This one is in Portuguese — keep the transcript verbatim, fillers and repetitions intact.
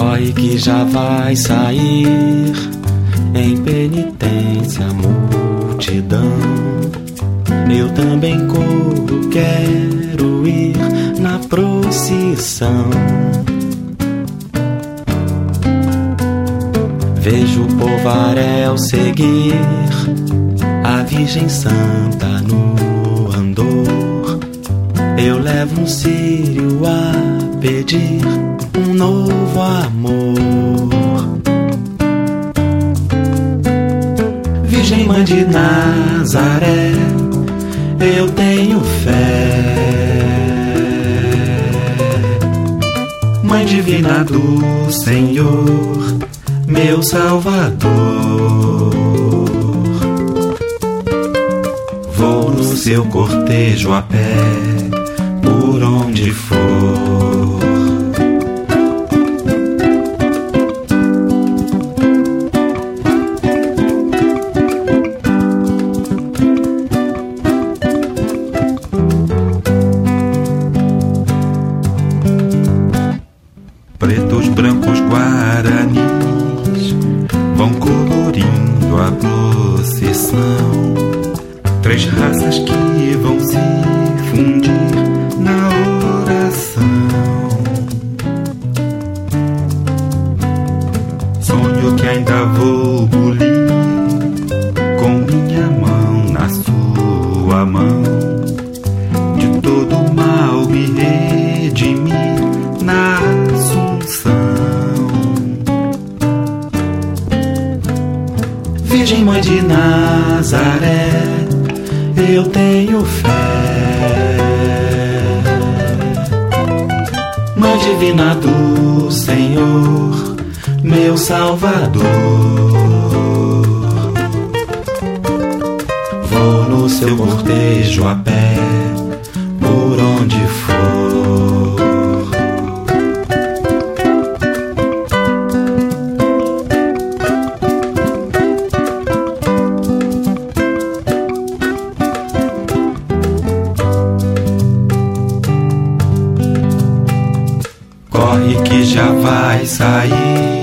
Corre que já vai sair em penitência a multidão. Eu também corro, quero ir na procissão. Vejo o povaréu seguir a Virgem Santa no andor. Eu levo um círio a pedir um novo amor. Virgem Mãe de Nazaré, eu tenho fé. Mãe divina do Senhor, meu Salvador. Vou no seu cortejo a pé, por onde for. Pretos, brancos, guaranis vão colorindo a procissão. Três raças que vão se fundir na oração. Sonho que ainda vou bulir com minha mão na sua mão. De todo mal me redimir na Assunção. Virgem Mãe de Nazaré, eu tenho fé. Mãe divina do Senhor, meu Salvador. Vou no seu cortejo a pé, por onde for. Corre que já vai sair